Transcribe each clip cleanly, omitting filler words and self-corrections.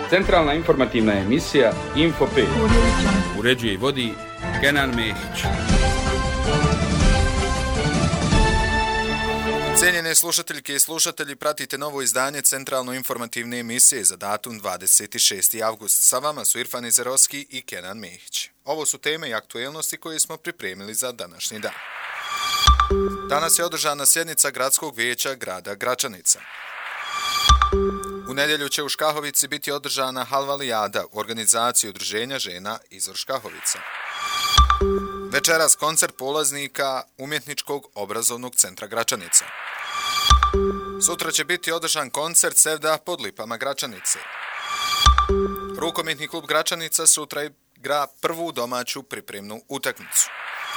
Centralna informativna emisija Info 5. Uređuje i vodi Kenan Mehić. Cijenjene slušateljke i slušatelji, pratite novo izdanje Centralno informativne emisije za datum 26. avgust. Sa vama su Irfan Izerovski i Kenan Mehić. Ovo su teme i aktuelnosti koje smo pripremili za današnji dan. Danas je održana sjednica Gradskog vijeća grada Gračanica. U nedjelju će u Škahovici biti održana halvalijada u organizaciji Udruženja žena Izvor Škahovica. Večeras koncert polaznika Umjetničkog obrazovnog centra Gračanica. Sutra će biti održan koncert Sevda pod lipama Gračanice. Rukometni klub Gračanica sutra igra prvu domaću pripremnu utakmicu.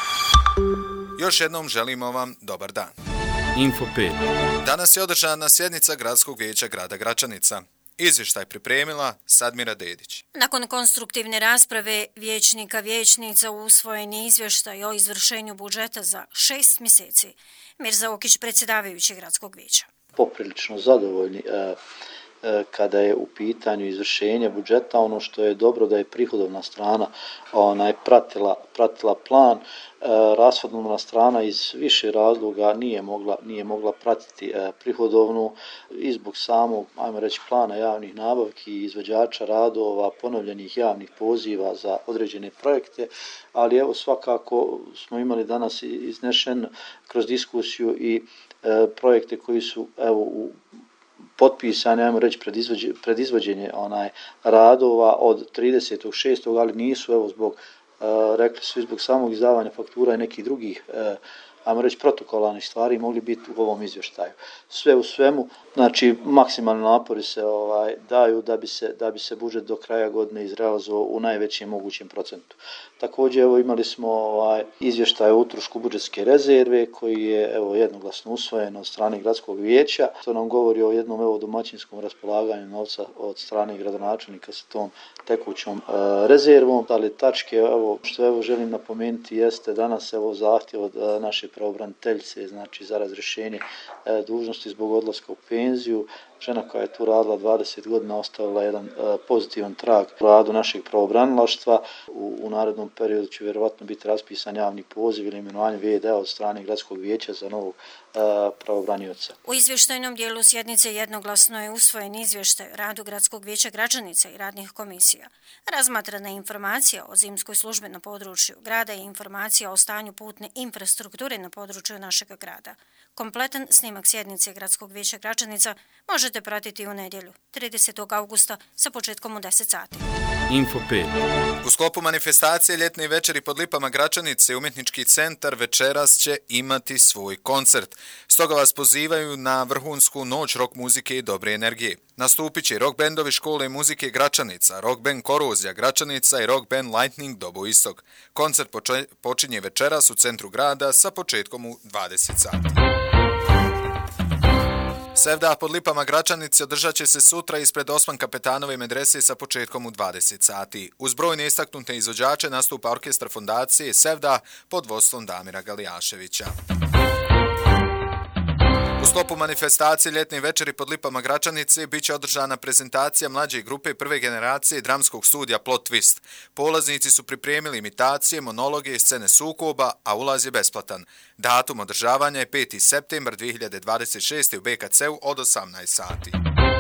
Još jednom želimo vam dobar dan. Info 5. Danas je održana sjednica Gradskog vijeća grada Gračanica. Izvještaj pripremila Sadmira Dedić. Nakon konstruktivne rasprave vijećnika usvojen je izvještaj o izvršenju budžeta za 6 mjeseci. Mirza Okić, predsjedavajući Gradskog vijeća. Poprilično zadovoljni kada je u pitanju izvršenje budžeta. Ono što je dobro da je prihodovna strana pratila plan. Rashodovna strana iz više razloga nije mogla pratiti prihodovnu i zbog samog, ajmo reći, plana javnih nabavki, izvođača radova, ponovljenih javnih poziva za određene projekte, ali evo svakako smo imali danas iznešen kroz diskusiju i projekte koji su u potpisane, ajmo reći, pred izvođenje radova od 30.6., ali nisu, zbog, rekli su, zbog samog izdavanja faktura i nekih drugih, ajmo reći, protokolarnih stvari mogli biti u ovom izvještaju. Sve u svemu, znači, maksimalni napori se daju da bi se budžet do kraja godine izrealizovao u najvećem mogućem procentu. Također, imali smo izvještaj o utrošku budžetske rezerve koji je jednoglasno usvojen od strane Gradskog vijeća. To nam govori o jednom domaćinskom raspolaganju novca od strane gradonačelnika sa tom tekućom rezervom. Ali tačke, što želim napomenuti, jeste danas zahtjev od naše pravobraniteljice, znači za razrješenje dužnosti zbog odlaska u penziju. Žena koja je tu radila 20 godina ostavila jedan pozitivan trag u radu našeg pravobranilaštva. U narednom periodu će vjerovatno biti raspisan javni poziv ili imenovanje VD od strane Gradskog vijeća za novog pravobranioca. U izvještajnom dijelu sjednice jednoglasno je usvojen izvještaj o radu Gradskog vijeća Gračanica i radnih komisija. Razmatrana informacija o zimskoj službi na području grada i informacija o stanju putne infrastrukture na području našeg grada. Kompletan snimak sjednice Gradskog vijeća Gračanica možete pratiti u nedjelju, 30. augusta sa početkom u 10 sati. Info 5. U sklopu manifestacije Ljetne večeri pod lipama Gračanice Umjetnički centar večeras će imati svoj koncert. Stoga vas pozivaju na vrhunsku noć rock muzike i dobre energije. Nastupit će rock bendovi škole muzike Gračanica, rock band Korozija Gračanica i rock band Lightning Dobo Istok. Koncert počinje večeras u centru grada sa početkom u 20 sati. Sevda pod lipama Gračanice održat će se sutra ispred Osman Kapetanove medrese sa početkom u 20 sati. Uz brojne istaknute izvođače nastupa orkestar fondacije Sevda pod vodstvom Damira Galijaševića. U sklopu manifestacije Ljetne večeri pod lipama Gračanice bit će održana prezentacija mlađe grupe prve generacije dramskog studija Plot Twist. Polaznici su pripremili imitacije, monologe i scene sukoba, a ulaz je besplatan. Datum održavanja je 5. septembar 2026. u BKC-u od 18 sati.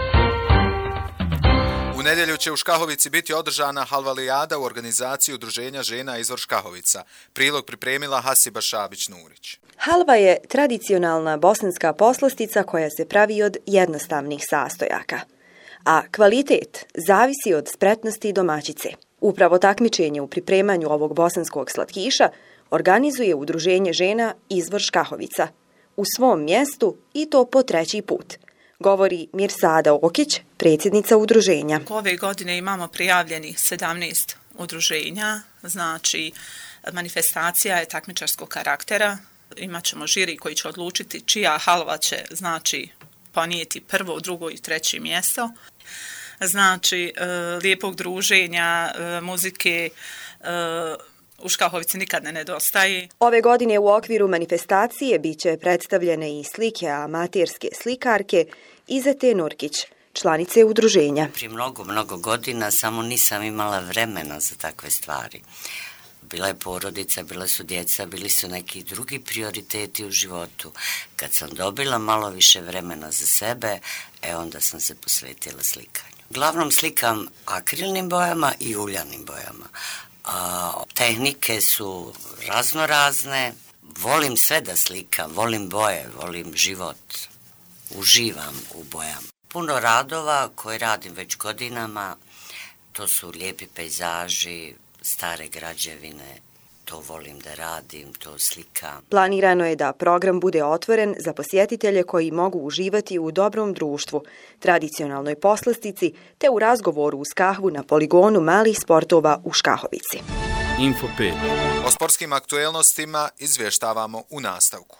U nedjelju će u Škahovici biti održana halvalijada u organizaciji Udruženja žena Izvor Škahovica. Prilog pripremila Hasiba Šabić-Nurić. Halva je tradicionalna bosanska poslastica koja se pravi od jednostavnih sastojaka, a kvalitet zavisi od spretnosti domaćice. Upravo takmičenje u pripremanju ovog bosanskog slatkiša organizuje Udruženje žena Izvor Škahovica u svom mjestu i to po 3. put, govori Mirsada Okić, predsjednica udruženja. Ove godine imamo prijavljenih 17 udruženja, znači manifestacija je takmičarskog karaktera. Imaćemo žiri koji će odlučiti čija halva će, znači, ponijeti prvo, drugo i 3. mjesto. Znači, lijepog druženja, muzike, u Škahovici nikad ne nedostaje. Ove godine u okviru manifestacije bit će predstavljene i slike amaterske slikarke Izete Nurkić, članice udruženja. Prije mnogo godina samo nisam imala vremena za takve stvari. Bila je porodica, bila su djeca, bili su neki drugi prioriteti u životu. Kad sam dobila malo više vremena za sebe, onda sam se posvetila slikanju. Uglavnom slikam akrilnim bojama i uljanim bojama. Tehnike su raznorazne. Volim sve da slikam, volim boje, volim život. Uživam u bojama. Puno radova koje radim već godinama, to su lijepi pejzaži, stare građevine, to volim da radim, to slikam. Planirano je da program bude otvoren za posjetitelje koji mogu uživati u dobrom društvu, tradicionalnoj poslastici te u razgovoru uz kahvu na poligonu malih sportova u Škahovici. Info 5. O sportskim aktuelnostima izvještavamo u nastavku.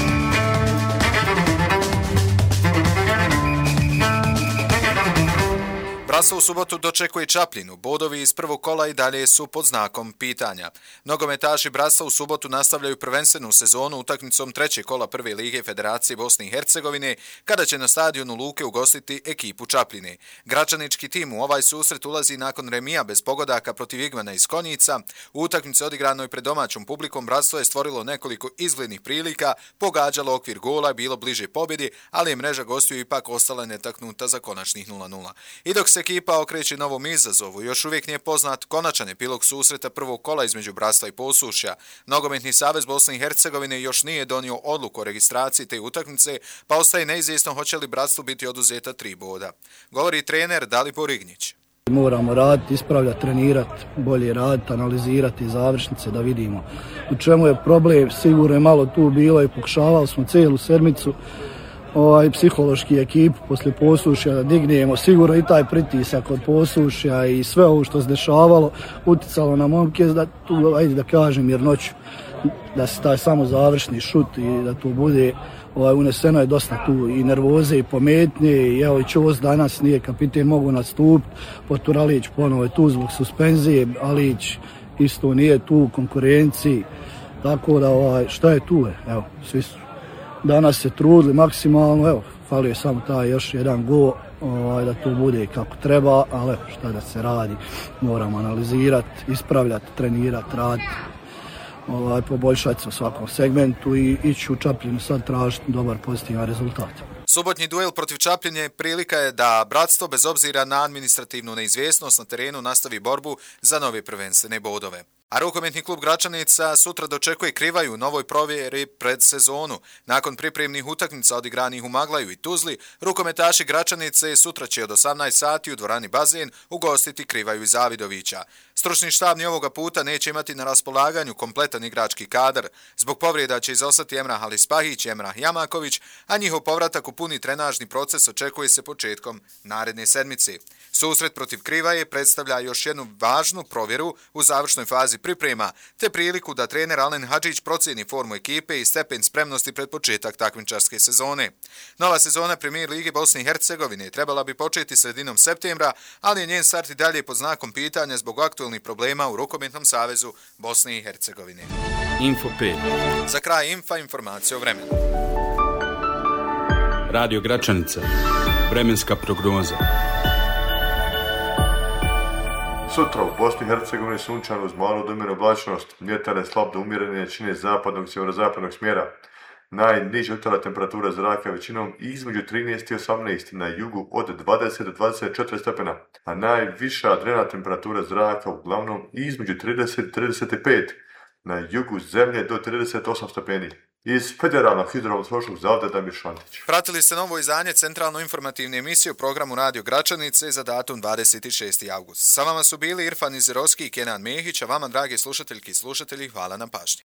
Bratstvo u subotu dočekuje Čapljinu. Bodovi iz prvog kola i dalje su pod znakom pitanja. Nogometaši Bratstva u subotu nastavljaju prvenstvenu sezonu utakmicom trećeg kola prve lige Federacije Bosne i Hercegovine, kada će na stadionu Luke ugostiti ekipu Čapljine. Gračanički tim u ovaj susret ulazi nakon remija bez pogodaka protiv Igmana iz Konjica. U utakmici odigranoj pred domaćom publikom Bratstvo je stvorilo nekoliko izglednih prilika, pogađalo okvir gola, bilo bliže pobjedi, ali je mreža gostiju ipak ostala netaknuta za konačnih 0:0. I dok se ekipa okreće novom izazovu, još uvijek nije poznat konačan epilog susreta prvog kola između Bratstva i Posušja. Nogometni savez Bosne i Hercegovine još nije donio odluku o registraciji te utakmice, pa ostaje neizvjesno hoće li Bratstvu biti oduzeta 3 boda. Govori trener Dalibor Ignić. Moramo raditi, ispravljati, trenirati, bolje raditi, analizirati završnice da vidimo u čemu je problem. Sigurno je malo tu bilo i pokušavali smo cijelu sedmicu psihološki ekipu poslije Posušja da dignemo. Sigurno i taj pritisak od Posušja i sve ovo što se dešavalo uticalo na momke da tu, ajde da kažem, mirnoću, da se taj samo završni šut i da tu bude uneseno je dosta tu i nervoze i pometnje i evo i Čos danas nije kapiten mogu nastupiti, Poturalić ponovo je tu zbog suspenzije, Alić isto nije tu u konkurenciji, tako da šta je tu je, evo svi su danas se trudili maksimalno, evo, falio je samo taj još jedan gol, da to bude kako treba, ali šta da se radi, moramo analizirati, ispravljati, trenirati, raditi, poboljšati se u svakom segmentu i ići u Čapljinu sad tražiti dobar pozitivan rezultat. Subotnji duel protiv Čapljine prilika je da Bratstvo, bez obzira na administrativnu neizvjesnost na terenu, nastavi borbu za nove prvenstvene bodove. A rukometni klub Gračanica sutra dočekuje Krivaju u novoj provjeri pred sezonu. Nakon pripremnih utakmica odigranih u Maglaju i Tuzli, rukometaši Gračanice sutra će od 18 sati u dvorani Bazen ugostiti Krivaju iz Zavidovića. Stručni štab ni ovoga puta neće imati na raspolaganju kompletan igrački kadar. Zbog povreda će izostati Emrah Alispahić i Emrah Jamaković, a njihov povratak u puni trenažni proces očekuje se početkom naredne sedmice. Susret protiv Krivaje predstavlja još jednu važnu provjeru u završnoj fazi priprema, te priliku da trener Alen Hadžić procijeni formu ekipe i stepen spremnosti pred početak takmičarske sezone. Nova sezona Premijer Lige Bosne i Hercegovine trebala bi početi sredinom septembra, ali je njen start i dalje pod znakom pitanja zbog aktualnih problema u Rukometnom savezu Bosne i Hercegovine. Info 5. Za kraj informacija o vremenu. Radio Gračanica. Vremenska prognoza. Sutra u Bosni i Hercegovini sunčano uz malu do umjerenu oblačnost, vjetar je slab do umjerene jačine zapadnog i sjeverozapadnog smjera. Najniža jutarnja temperatura zraka većinom između 13 i 18, na jugu od 20 do 24 stepena, a najviša dnevna temperatura zraka uglavnom između 30 i 35, na jugu zemlje do 38 stepeni. Iz Federalnog hidrometeorološkog zavoda Damir Šantić. Pratili ste novo izdanje centralno informativne emisije u programu Radio Gračanice za datum 26. august. Sa vama su bili Irfan Izerovski i Kenan Mehić, a vama, dragi slušateljki i slušatelji, hvala na pažnji.